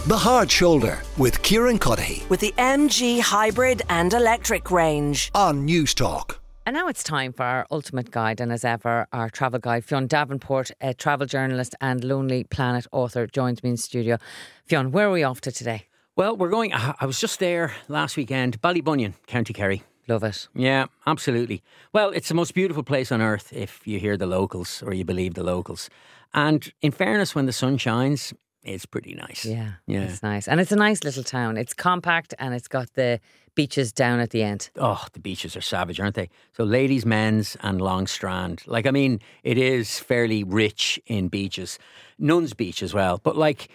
The Hard Shoulder with Kieran Cuddihy with the MG hybrid and electric range on News Talk. And now it's time for our ultimate guide, and as ever, our travel guide, Fionn Davenport, a travel journalist and Lonely Planet author, joins me in studio. Fionn, where are we off to today? Well, we're going, I was just there last weekend, Ballybunion, County Kerry. Love it. Yeah, absolutely. Well, it's the most beautiful place on earth if you hear the locals or you believe the locals. And in fairness, when the sun shines, it's pretty nice. Yeah, it's nice. And it's a nice little town. It's compact and it's got the beaches down at the end. Oh, the beaches are savage, aren't they? So ladies, men's and Long Strand. Like, I mean, it is fairly rich in beaches. Nuns Beach as well. But like,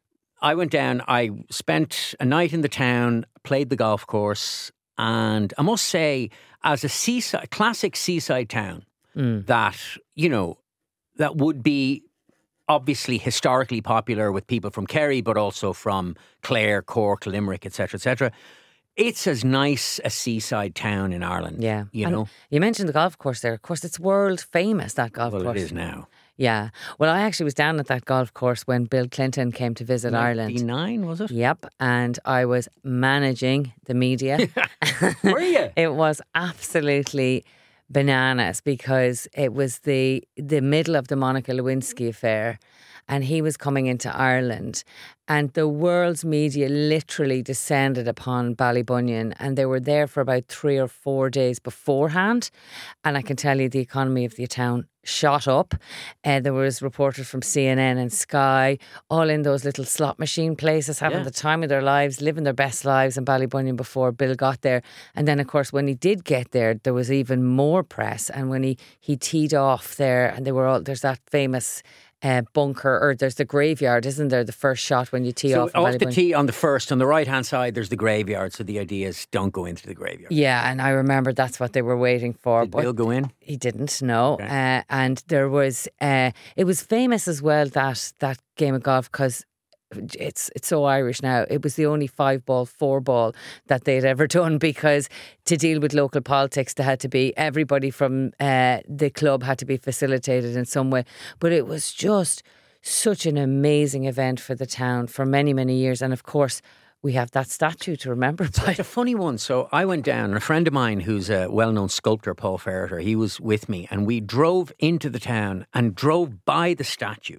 I went down, I spent a night in the town, played the golf course. And I must say, as a classic seaside town, that, you know, that would be obviously historically popular with people from Kerry, but also from Clare, Cork, Limerick, etc., etc. It's as nice a seaside town in Ireland. Yeah. You know? You mentioned the golf course there. Of course, it's world famous, that golf course. Well, it is now. Yeah. Well, I actually was down at that golf course when Bill Clinton came to visit Ireland. 99, was it? Yep. And I was managing the media. Were you? It was absolutely bananas because it was the middle of the Monica Lewinsky affair and he was coming into Ireland and the world's media literally descended upon Ballybunion and they were there for about 3 or 4 days beforehand, and I can tell you the economy of the town shot up. There was reporters from CNN and Sky all in those little slot machine places having the time of their lives, living their best lives in Ballybunion before Bill got there. And then of course when he did get there was even more press, and when he teed off there and they were all, there's that famous bunker, or there's the graveyard, isn't there, the first shot when you tee off? So off the tee on the first, on the right hand side there's the graveyard, so the idea is don't go into the graveyard. Yeah, and I remember that's what they were waiting for. Did Bill go in? He didn't, no. Okay. And there was it was famous as well, that game of golf, because it's so Irish now. It was the only 5-ball, 4-ball that they'd ever done, because to deal with local politics, there had to be, everybody from the club had to be facilitated in some way. But it was just such an amazing event for the town for many, many years. And of course, we have that statue to remember by. It's a funny one. So I went down, and a friend of mine who's a well-known sculptor, Paul Ferreter, he was with me, and we drove into the town and drove by the statue.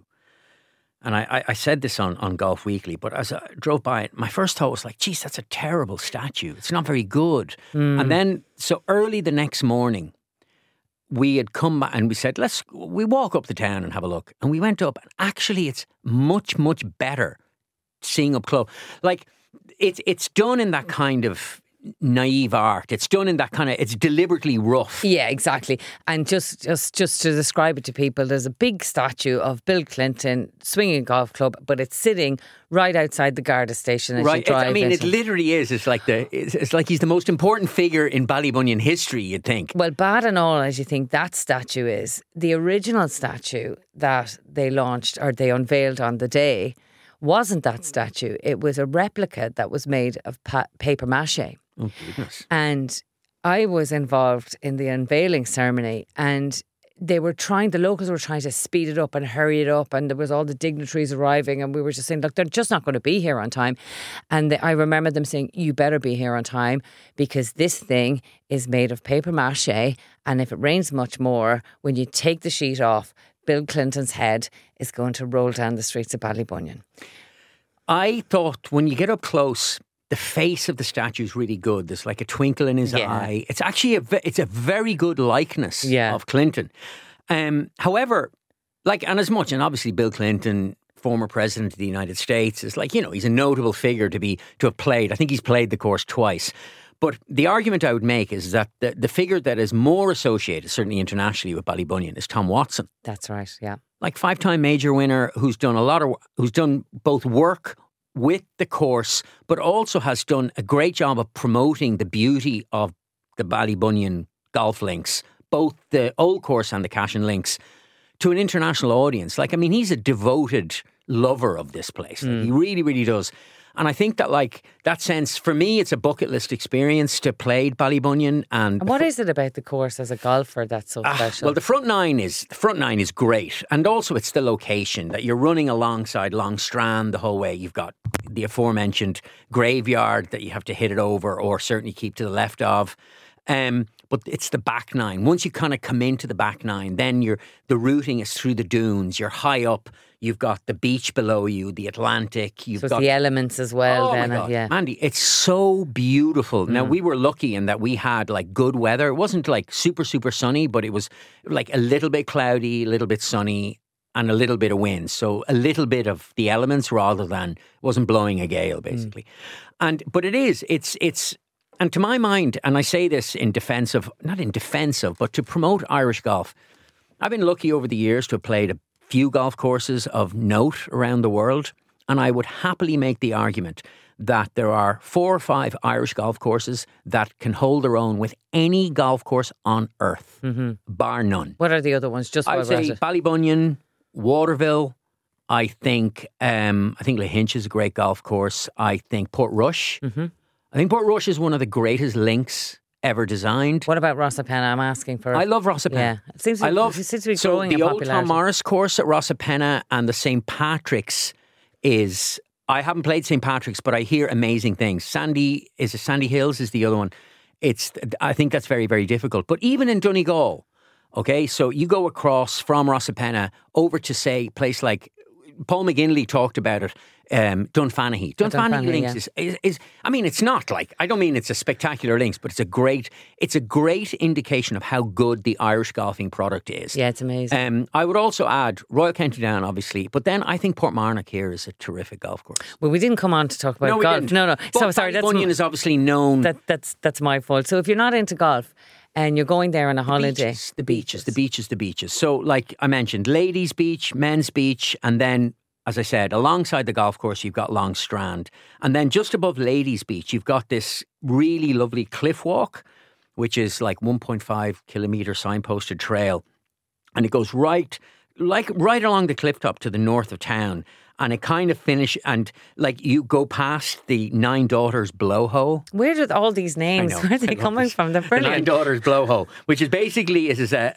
And I said this on Golf Weekly, but as I drove by it, my first thought was like, geez, that's a terrible statue. It's not very good. And then, so early the next morning, we had come back and we said, we walk up the town and have a look. And we went up, and actually it's much, much better seeing up close. Like, it's done in that kind of naive art. It's done in that kind of, it's deliberately rough. Yeah, exactly. And just to describe it to people, there's a big statue of Bill Clinton swinging a golf club, but it's sitting right outside the Garda station as you drive. It literally is. It's like he's the most important figure in Ballybunion history, you'd think. Well, bad and all as you think that statue is, the original statue that they launched or they unveiled on the day wasn't that statue. It was a replica that was made of paper mache. Oh, goodness. And I was involved in the unveiling ceremony, and the locals were trying to speed it up and hurry it up, and there was all the dignitaries arriving, and we were just saying, look, they're just not going to be here on time. And I remember them saying, you better be here on time, because this thing is made of paper mache, and if it rains much more, when you take the sheet off, Bill Clinton's head is going to roll down the streets of Ballybunion. I thought when you get up close, the face of the statue is really good. There's like a twinkle in his eye. It's actually it's a very good likeness of Clinton. However, and as much, and obviously Bill Clinton, former president of the United States, is he's a notable figure to have played. I think he's played the course twice. But the argument I would make is that the figure that is more associated, certainly internationally, with Ballybunion is Tom Watson. That's right, yeah. Like 5-time major winner who's done both work with the course, but also has done a great job of promoting the beauty of the Ballybunion golf links, both the old course and the Cashin links, to an international audience. He's a devoted lover of this place. He really, really does. And I think that, that sense, for me, it's a bucket list experience to play Ballybunion. And what is it about the course as a golfer that's so special? Well, the front nine is great. And also it's the location that you're running alongside Long Strand the whole way. You've got the aforementioned graveyard that you have to hit it over or certainly keep to the left of. But it's the back nine. Once you kind of come into the back nine, then the routing is through the dunes. You're high up. You've got the beach below you, the Atlantic. You've got the elements as well. Oh then, my God. Yeah. Mandy, it's so beautiful. Now, we were lucky in that we had like good weather. It wasn't like super, super sunny, but it was like a little bit cloudy, a little bit sunny, and a little bit of wind. So a little bit of the elements rather than it wasn't blowing a gale, basically. But it's and to my mind, and I say this not in defense of, but to promote Irish golf. I've been lucky over the years to have played a few golf courses of note around the world, and I would happily make the argument that there are 4 or 5 Irish golf courses that can hold their own with any golf course on earth, bar none. What are the other ones? Just I would say Ballybunion, Waterville. I think Lahinch is a great golf course. I think Portrush. I think Portrush is one of the greatest links ever designed. What about Rossapenna? I'm asking for. I love Rossapenna. Yeah, it seems to be growing in the popularity. old Tom Morris course at Rossapenna and the St. Patrick's is. I haven't played St. Patrick's, but I hear amazing things. Sandy Hills is the other one. I think that's very, very difficult. But even in Donegal, okay, so you go across from Rossapenna over to say a place like Paul McGinley talked about it. Dunfanaghy. Dunfanaghy links is I mean, it's not like, I don't mean it's a spectacular links, but it's a great indication of how good the Irish golfing product is. Yeah, it's amazing. I would also add Royal County Down, obviously, but then I think Portmarnock here is a terrific golf course. Well, we didn't come on to talk about golf. We didn't. No. But Sorry, Ballybunion is obviously known. That's my fault. So if you're not into golf and you're going there on a holiday, the beaches. So, like I mentioned, ladies' beach, men's beach, and then, as I said, alongside the golf course, you've got Long Strand. And then just above Ladies' Beach, you've got this really lovely cliff walk, which is like 1.5 kilometre signposted trail. And it goes right along the cliff top to the north of town. And it kind of and like you go past the Nine Daughters Blowhole. Where did all these names? Where are they coming from? They're brilliant. The Nine Daughters Blowhole, which is basically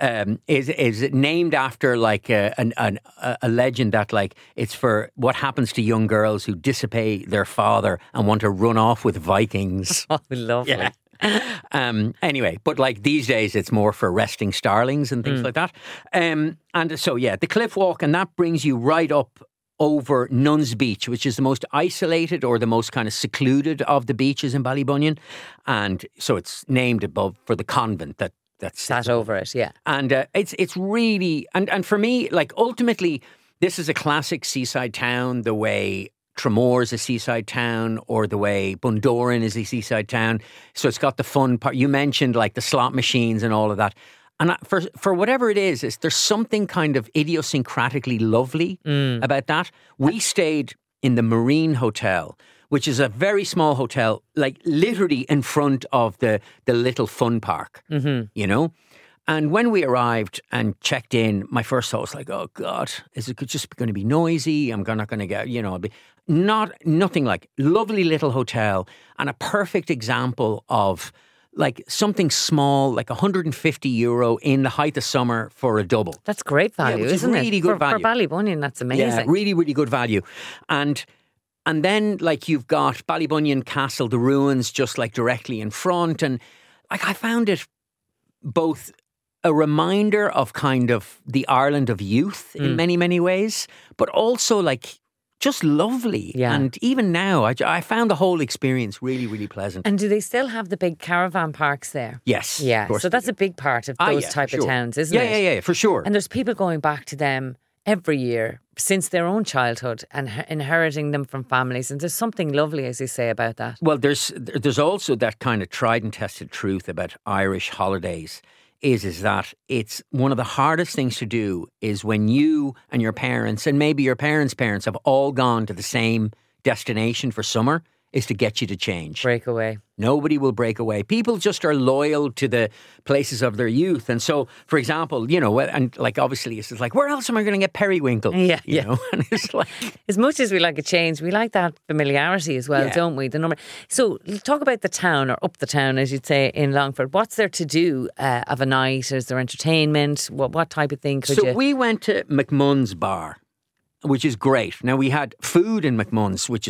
is named after like a legend that like it's for what happens to young girls who disobey their father and want to run off with Vikings. Oh, lovely. Yeah. Anyway, but like these days it's more for resting starlings and things like that. And so yeah, the cliff walk, and that brings you right up over Nuns Beach, which is the most isolated or the most kind of secluded of the beaches in Ballybunion. And so it's named above for the convent that's sat over it, yeah. And it's really, and for me, like ultimately, this is a classic seaside town, the way Tramore is a seaside town, or the way Bundoran is a seaside town. So it's got the fun part. You mentioned like the slot machines and all of that. And for whatever it is there's something kind of idiosyncratically lovely about that. We stayed in the Marine Hotel, which is a very small hotel, like literally in front of the little fun park, you know? And when we arrived and checked in, my first thought was like, oh God, is it just going to be noisy? I'm not going to get, nothing like lovely little hotel, and a perfect example of like something small, like €150 in the height of summer for a double. That's great value, isn't it? Really good value. For Ballybunion, that's amazing. Yeah, really, really good value. And then like you've got Ballybunion Castle, the ruins just like directly in front. And like I found it both a reminder of kind of the Ireland of youth in many, many ways, but also like just lovely. Yeah. And even now, I found the whole experience really, really pleasant. And do they still have the big caravan parks there? Yes. Yeah. So that's a big part of those type of towns, isn't it? Yeah, for sure. And there's people going back to them every year since their own childhood and inheriting them from families. And there's something lovely, as you say, about that. Well, there's also that kind of tried and tested truth about Irish holidays. Is that it's one of the hardest things to do is when you and your parents and maybe your parents' parents have all gone to the same destination for summer, is to get you to change. Break away. Nobody will break away. People just are loyal to the places of their youth. And so, for example, and like obviously it's like, where else am I going to get periwinkle? Yeah. You know? And it's like, as much as we like a change, we like that familiarity as well, don't we? The number. So talk about the town, or up the town, as you'd say, in Longford. What's there to do of a night? Is there entertainment? What type of thing could you... So we went to McMunn's Bar, which is great. Now we had food in McMunn's, which is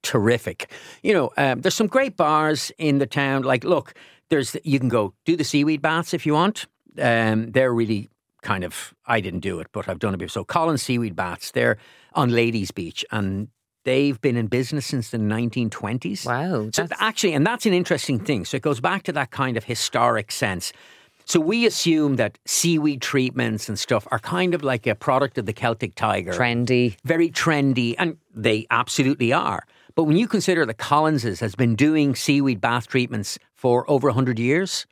terrific. There's some great bars in the town. Like, look, you can go do the seaweed baths if you want. They're really kind of, I didn't do it, but I've done it before. So Collins Seaweed Baths, they're on Ladies Beach, and they've been in business since the 1920s. Wow. So actually, and that's an interesting thing. So it goes back to that kind of historic sense. So we assume that seaweed treatments and stuff are kind of like a product of the Celtic tiger. Trendy. Very trendy, and they absolutely are. But when you consider that Collins's has been doing seaweed bath treatments for over 100 years,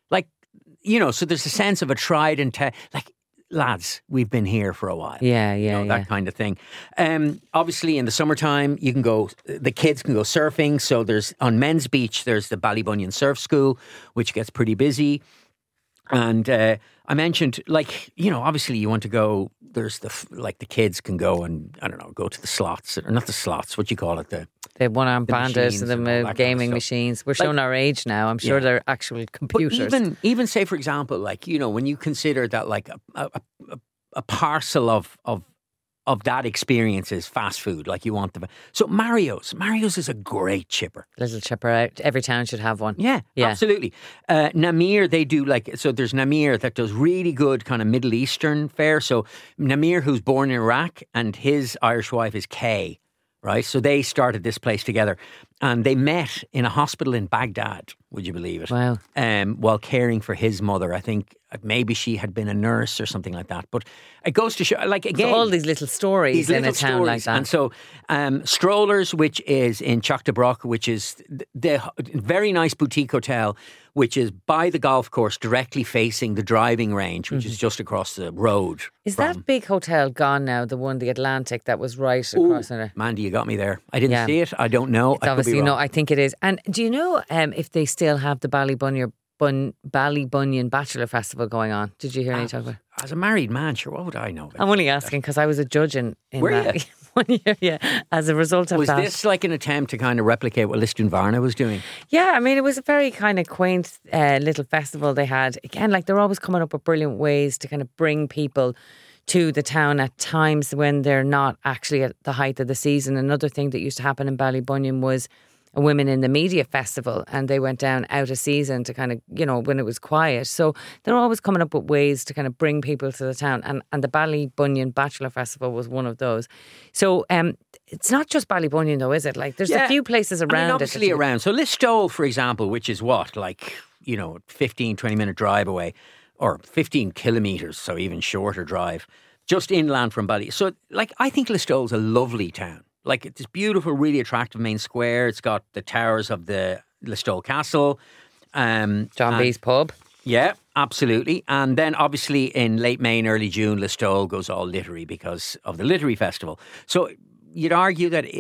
so there's a sense of a tried and lads, we've been here for a while. Yeah. That kind of thing. Obviously, in the summertime, the kids can go surfing. So on Men's Beach, there's the Ballybunion Surf School, which gets pretty busy. And I mentioned, obviously you want to go, there's the kids can go and, I don't know, go to the slots, or not the slots, what do you call it? The one-arm bandits and the gaming kind of machines. We're showing our age now. I'm sure they're actual computers. But even say, for example, when you consider that a parcel of that experience is fast food, you want them. So Mario's is a great chipper. Little chipper. Every town should have one. Yeah. Absolutely. Namir, they do so there's Namir that does really good kind of Middle Eastern fare. So Namir, who's born in Iraq, and his Irish wife is Kay, right? So they started this place together, and they met in a hospital in Baghdad. Would you believe it? Wow. While caring for his mother. I think maybe she had been a nurse or something like that. But it goes to show, again, so all these little stories in a town like that. And so Strollers, which is in Choctabrook, which is the very nice boutique hotel, which is by the golf course, directly facing the driving range, which is just across the road. Is that big hotel gone now? The one, the Atlantic, that was right across there? Mandy, you got me there. I didn't see it. I don't know. It's obviously no. I think it is. And do you know if they still have the Ballybunion Bachelor Festival going on? Did you hear any talk about it? As a married man, sure, what would I know about I'm only asking because I was a judge in Were that you? 1 year, yeah, as a result of was that. Was this like an attempt to kind of replicate what Liston Varna was doing? Yeah, I mean, it was a very kind of quaint little festival they had. Again, they're always coming up with brilliant ways to kind of bring people to the town at times when they're not actually at the height of the season. Another thing that used to happen in Ballybunion was a Women in the Media Festival, and they went down out of season to kind of, when it was quiet. So they're always coming up with ways to kind of bring people to the town, and the Ballybunion Bachelor Festival was one of those. So it's not just Ballybunion though, is it? There's a few places around obviously around. So Listowel, for example, which is 15, 20 minute drive away, or 15 kilometres, so even shorter drive, just inland from Bally. So I think Listowel's a lovely town. It's this beautiful, really attractive main square. It's got the towers of the Listowel Castle. John B's pub. Yeah, absolutely. And then obviously in late May and early June, Listowel goes all literary because of the Literary Festival. So you'd argue that,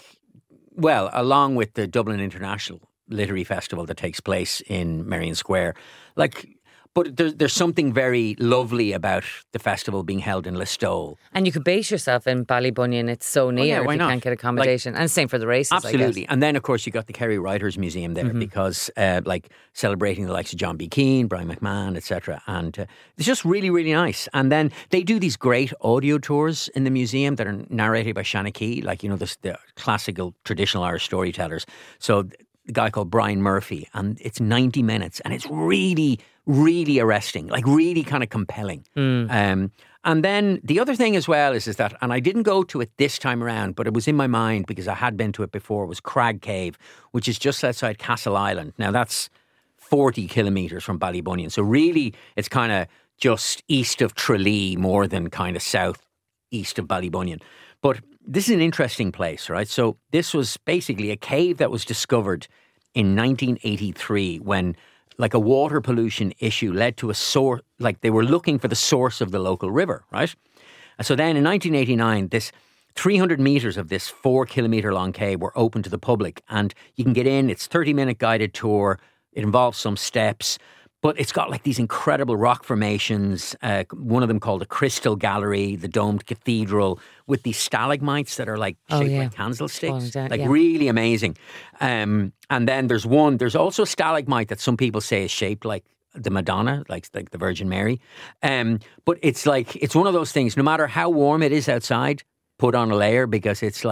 along with the Dublin International Literary Festival that takes place in Merrion Square, but there's something very lovely about the festival being held in Listowel. And you could base yourself in Ballybunion. It's so near if you can't get accommodation. And same for the races, absolutely. I guess. And then, of course, you got the Kerry Writers Museum there because, celebrating the likes of John B. Keane, Brian McMahon, etc. And it's just really, really nice. And then they do these great audio tours in the museum that are narrated by Shanna Key, the classical, traditional Irish storytellers. So a guy called Brian Murphy, and it's 90 minutes, and it's really, really arresting, really kind of compelling. And then the other thing as well is that, and I didn't go to it this time around, but it was in my mind because I had been to it before, was Crag Cave, which is just outside Castle Island. Now that's 40 kilometres from Ballybunion. So really it's kind of just east of Tralee more than kind of south east of Ballybunion. But this is an interesting place, right? So this was basically a cave that was discovered in 1983 when a water pollution issue led to a source, they were looking for the source of the local river, right? And so then in 1989, this 300 metres of this 4 kilometre long cave were open to the public, and you can get in. It's 30-minute guided tour. It involves some steps. But it's got these incredible rock formations, one of them called the Crystal Gallery, the domed cathedral with these stalagmites that are shaped like candlesticks, really amazing. And then there's also a stalagmite that some people say is shaped like the Madonna, like the Virgin Mary. But it's one of those things, no matter how warm it is outside, put on a layer because it's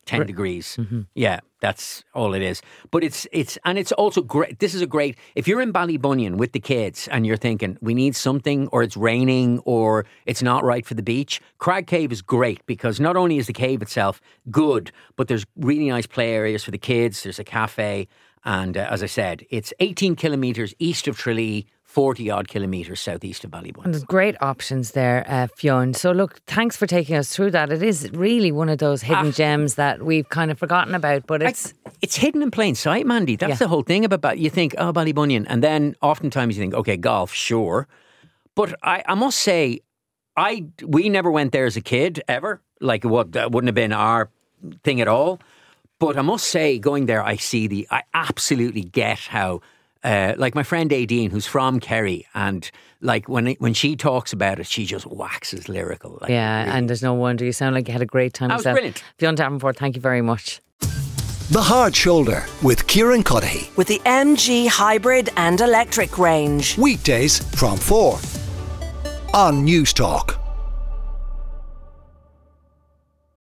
10 degrees. Yeah, that's all it is. But it's also great. This is a great, if you're in Ballybunion with the kids and you're thinking we need something, or it's raining, or it's not right for the beach, Crag Cave is great because not only is the cave itself good, but there's really nice play areas for the kids. There's a cafe. And as I said, it's 18 kilometres east of Tralee, 40 odd kilometres southeast of Ballybunion. And there's great options there, Fionn. So look, thanks for taking us through that. It is really one of those hidden gems that we've kind of forgotten about, but it's hidden in plain sight, Mandy. That's the whole thing about, you think, oh, Ballybunion, and then oftentimes you think, okay, golf, sure. But I must say, we never went there as a kid, ever. Like, that wouldn't have been our thing at all. But I must say, going there, I absolutely get how, like my friend Aideen, who's from Kerry, and like when she talks about it, she just waxes lyrical. Like, yeah, really. And there's no wonder. You sound like you had a great time. That was brilliant. Fionn Davenport, thank you very much. The Hard Shoulder with Kieran Cuddihy. With the MG hybrid and electric range. Weekdays from 4 on News Talk.